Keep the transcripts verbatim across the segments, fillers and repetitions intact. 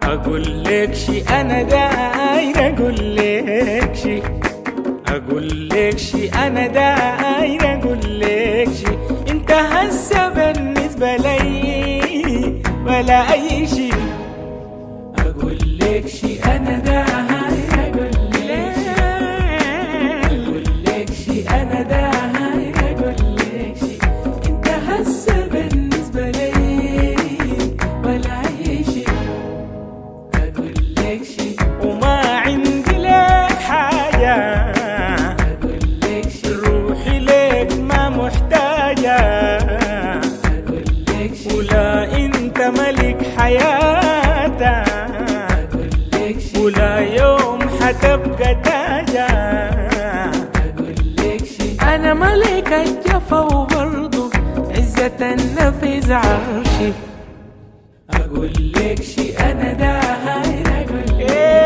اقول لك شي انا داير اقول لك شي اقول لك شي انا داير اقول لك شي انت هسه بالنسبه لي ولا اي شي. اقول لك شي انا داير اقول لك شي اقول لك شي انا داير اقول لك شي انت هسه بالنسبه لي ولا اي شي. اقول لك شي وما عندي لك حاجه اقول لك شي روحي لك ما محتاجه اقول لك شي ولا انت ملك حياتك اقول لك شي ولا يوم حتبقى تاجه اقول لك شي انا ملك الجفا وبرضه عزة النفس عرشي. اقول لك شي انا داير اقول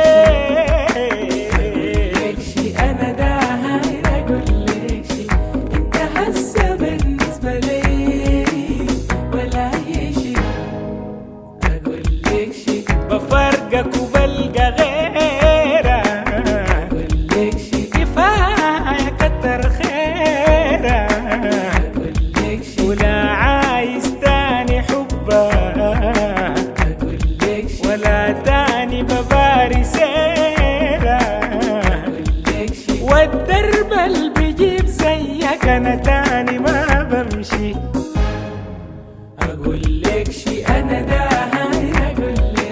لك شي انا داير اقول لك شي انت هسه بالنسبه لي ولا اي شي. اقول لك شي بفرقك وبلقى غيرك اقول لك شي كفايه كتر خيرك اقول لك شي ولا عايز تاني حبك اقول لك شي ولا تاني بباري سيرك اقول لك شي والدرب اللي بيجيب زيك انا تاني ما بمشي. اقول لك شي انا داير اقول لك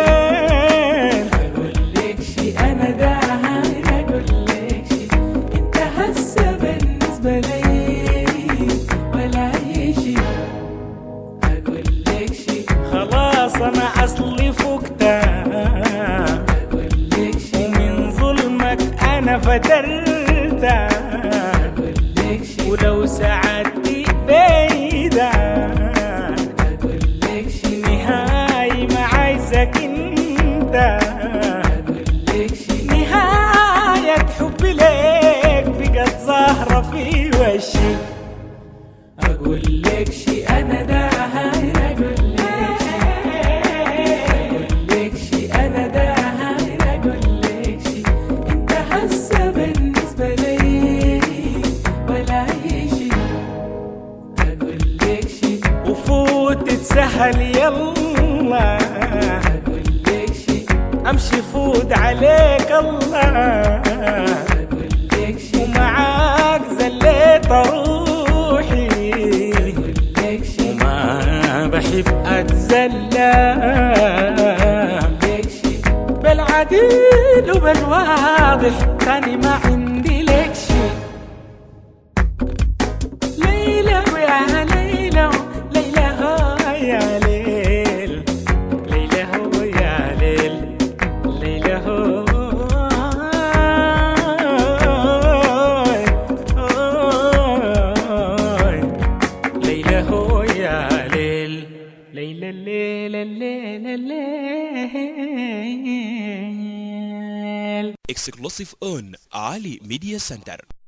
اقول لك شي انا داير اقول لك شي انت هسه بالنسبه لي ولا اي شي. اقول لك شي خلاص انا اصلي فقتك اقول لك شي ومن ظلمك انا فترتك اقول لك شي ولو سعدتي بيدك اقول لك شي نهاية ما عايزك انت اقول لك شي نهاية حبي ليك بقت ظاهرة في وشي. اقول لك شي انا داير اقول لك شي اقول لك شي انا داير اقول لك شي انت هسه بالنسبه لي ولا اي شي. اقول لك شي وفوت تسهل يلا اقول لك شي امشي فوت عليك الله اقول لك شي ومعاك زليت روحي اقول لك شي وما بحب اتزلى اقول لك شي بالعديل وبالواضح تاني ما عندي لك شي. ليلى ويا ليلى ليلى هو يا ليل ليلى هو يا ليل ليلى هو ليلى هو يا ليل ليلى الليل الليل الليل. Exclusive on Ali Media Center.